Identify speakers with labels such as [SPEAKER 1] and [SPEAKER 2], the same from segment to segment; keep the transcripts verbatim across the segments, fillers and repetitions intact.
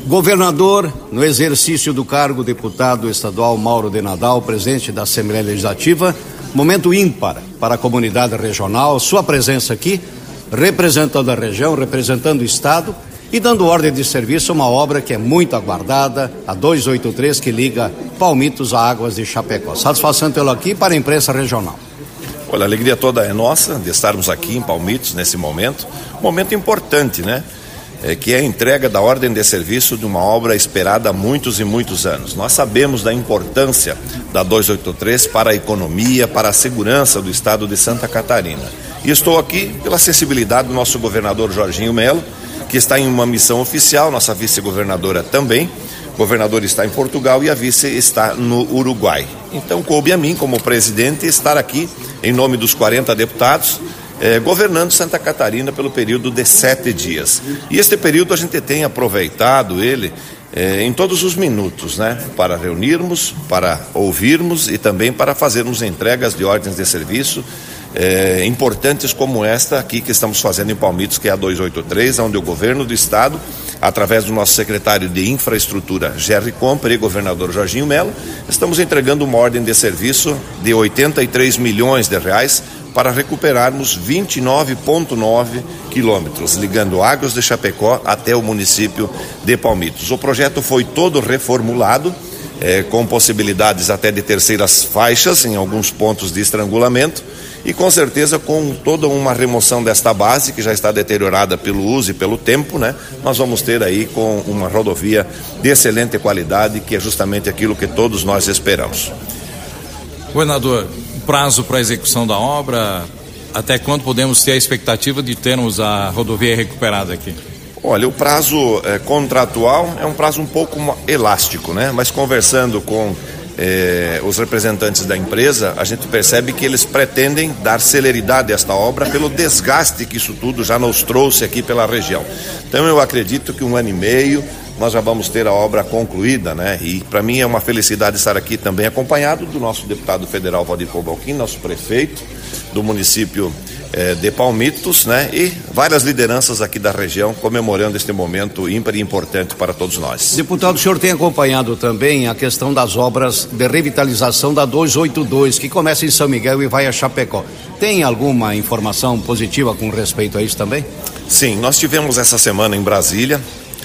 [SPEAKER 1] Governador, no exercício do cargo, deputado estadual Mauro de Nadal, presidente da Assembleia Legislativa, momento ímpar para a comunidade regional, sua presença aqui, representando a região, representando o Estado e dando ordem de serviço a uma obra que é muito aguardada, a duzentos e oitenta e três, que liga Palmitos a Águas de Chapecó. Satisfação tê-lo aqui para a imprensa regional.
[SPEAKER 2] Olha, a alegria toda é nossa de estarmos aqui em Palmitos nesse momento, momento importante, né? É, que é a entrega da ordem de serviço de uma obra esperada há muitos e muitos anos. Nós sabemos da importância da duzentos e oitenta e três para a economia, para a segurança do estado de Santa Catarina. E estou aqui pela sensibilidade do nosso governador Jorginho Melo, que está em uma missão oficial, nossa vice-governadora também. O governador está em Portugal e a vice está no Uruguai. Então coube a mim, como presidente, estar aqui em nome dos quarenta deputados, Eh, governando Santa Catarina pelo período de sete dias. E este período a gente tem aproveitado ele eh, em todos os minutos, né? Para reunirmos, para ouvirmos e também para fazermos entregas de ordens de serviço eh, importantes como esta aqui que estamos fazendo em Palmitos, que é a duzentos e oitenta e três, onde o governo do estado, através do nosso secretário de infraestrutura, Gerry Comper, e governador Jorginho Melo, estamos entregando uma ordem de serviço de oitenta e três milhões de reais para recuperarmos vinte e nove vírgula nove quilômetros, ligando Águas de Chapecó até o município de Palmitos. O projeto foi todo reformulado, eh, com possibilidades até de terceiras faixas em alguns pontos de estrangulamento e com certeza com toda uma remoção desta base que já está deteriorada pelo uso e pelo tempo, né? Nós vamos ter aí com uma rodovia de excelente qualidade, que é justamente aquilo que todos nós esperamos.
[SPEAKER 3] Governador, prazo para a execução da obra, até quando podemos ter a expectativa de termos a rodovia recuperada aqui?
[SPEAKER 2] Olha, o prazo é, contratual é um prazo um pouco elástico, né? Mas conversando com é, os representantes da empresa, a gente percebe que eles pretendem dar celeridade a esta obra pelo desgaste que isso tudo já nos trouxe aqui pela região. Então eu acredito que um ano e meio nós já vamos ter a obra concluída, né? E para mim é uma felicidade estar aqui também acompanhado do nosso deputado federal Valdir Cobalchin, nosso prefeito do município eh, de Palmitos, né? E várias lideranças aqui da região comemorando este momento ímpar e importante para todos nós.
[SPEAKER 1] Deputado, o senhor tem acompanhado também a questão das obras de revitalização da duzentos e oitenta e dois, que começa em São Miguel e vai a Chapecó. Tem alguma informação positiva com respeito a isso também?
[SPEAKER 2] Sim, nós tivemos essa semana em Brasília,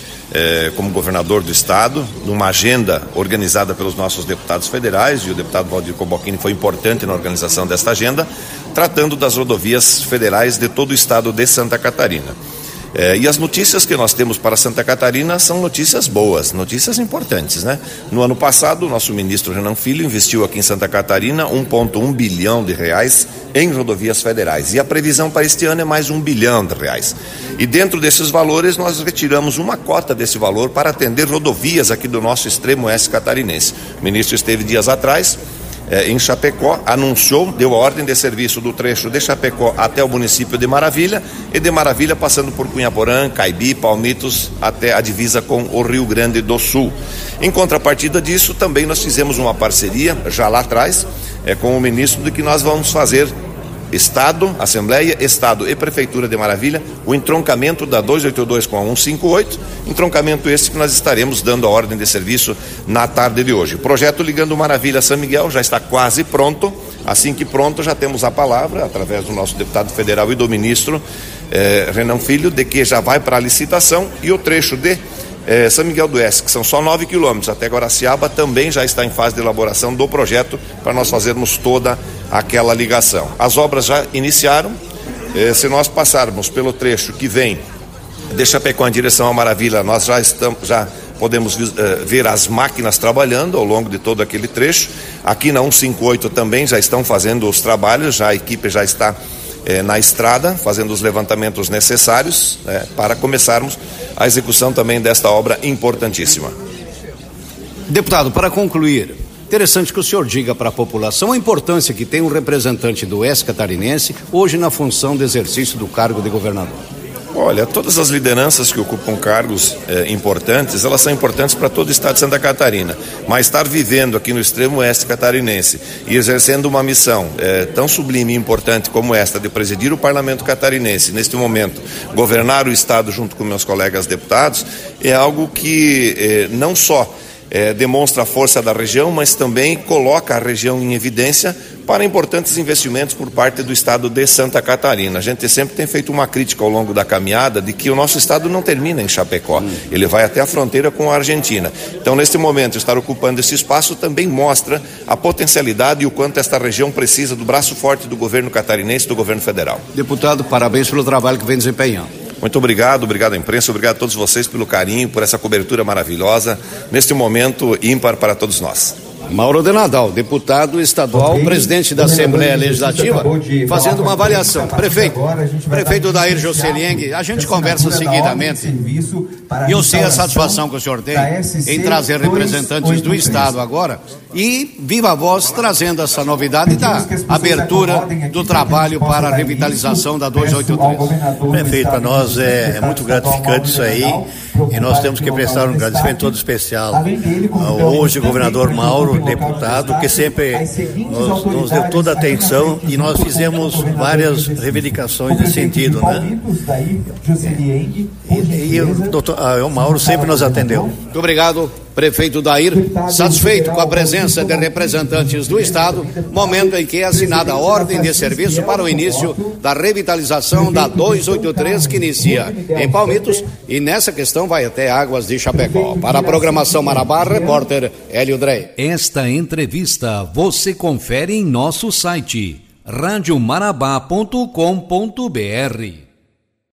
[SPEAKER 2] É, como governador do estado, numa agenda organizada pelos nossos deputados federais, e o deputado Valdir Cobalchin foi importante na organização desta agenda, tratando das rodovias federais de todo o estado de Santa Catarina. É, e as notícias que nós temos para Santa Catarina são notícias boas, notícias importantes, né? No ano passado, o nosso ministro Renan Filho investiu aqui em Santa Catarina um vírgula um bilhão de reais em rodovias federais. E a previsão para este ano é mais um bilhão de reais. E dentro desses valores, nós retiramos uma cota desse valor para atender rodovias aqui do nosso extremo oeste catarinense. O ministro esteve dias atrás em Chapecó, anunciou, deu a ordem de serviço do trecho de Chapecó até o município de Maravilha, e de Maravilha passando por Cunhaporã, Caibi, Palmitos, até a divisa com o Rio Grande do Sul. Em contrapartida disso, também nós fizemos uma parceria, já lá atrás, é, com o ministro, de que nós vamos fazer Estado, Assembleia, Estado e Prefeitura de Maravilha, o entroncamento da duzentos e oitenta e dois com a cento e cinquenta e oito, entroncamento esse que nós estaremos dando a ordem de serviço na tarde de hoje. O projeto ligando Maravilha a São Miguel já está quase pronto. Assim que pronto, já temos a palavra, através do nosso deputado federal e do ministro eh, Renan Filho, de que já vai para a licitação, e o trecho de eh, São Miguel do Oeste, que são só nove quilômetros, até Guaraciaba, também já está em fase de elaboração do projeto para nós fazermos toda aquela ligação. As obras já iniciaram. Eh, se nós passarmos pelo trecho que vem de Chapecó em direção a Maravilha, nós já estamos, já podemos uh, ver as máquinas trabalhando ao longo de todo aquele trecho. Aqui na cento e cinquenta e oito também já estão fazendo os trabalhos, já a equipe já está eh, na estrada, fazendo os levantamentos necessários eh, para começarmos a execução também desta obra importantíssima.
[SPEAKER 1] Deputado, para concluir, interessante que o senhor diga para a população a importância que tem um representante do oeste catarinense hoje na função de exercício do cargo de governador.
[SPEAKER 2] Olha, todas as lideranças que ocupam cargos eh, importantes, elas são importantes para todo o estado de Santa Catarina, mas estar vivendo aqui no extremo oeste catarinense e exercendo uma missão eh, tão sublime e importante como esta de presidir o parlamento catarinense, neste momento governar o estado junto com meus colegas deputados, é algo que eh, não só É, demonstra a força da região, mas também coloca a região em evidência para importantes investimentos por parte do estado de Santa Catarina. A gente sempre tem feito uma crítica ao longo da caminhada de que o nosso estado não termina em Chapecó, ele vai até a fronteira com a Argentina. Então, neste momento, estar ocupando esse espaço também mostra a potencialidade e o quanto esta região precisa do braço forte do governo catarinense e do governo federal.
[SPEAKER 1] Deputado, parabéns pelo trabalho que vem desempenhando.
[SPEAKER 2] Muito obrigado, obrigado à imprensa, obrigado a todos vocês pelo carinho, por essa cobertura maravilhosa, neste momento ímpar para todos nós.
[SPEAKER 1] Mauro de Nadal, deputado estadual, okay. Presidente da Assembleia Legislativa, fazendo uma avaliação. Prefeito, prefeito Dair Joselieng, a gente conversa seguidamente e eu sei a satisfação que o senhor tem em trazer representantes do Estado agora e viva voz trazendo essa novidade da abertura do trabalho para a revitalização da duzentos e oitenta e três.
[SPEAKER 4] Prefeito, para nós é, é muito gratificante isso aí e nós temos que prestar um agradecimento todo especial ao hoje governador Mauro, deputado, que sempre nos, nos deu toda a atenção e nós fizemos várias reivindicações nesse sentido, né? E, e o, doutor, ah, o Mauro sempre nos atendeu.
[SPEAKER 1] Muito obrigado, prefeito Dair, satisfeito com a presença de representantes do Estado, momento em que é assinada a ordem de serviço para o início da revitalização da duzentos e oitenta e três, que inicia em Palmitos e nessa questão vai até Águas de Chapecó. Para a programação Marabá, repórter Hélio Drey.
[SPEAKER 5] Esta entrevista você confere em nosso site rádio marabá ponto com ponto br.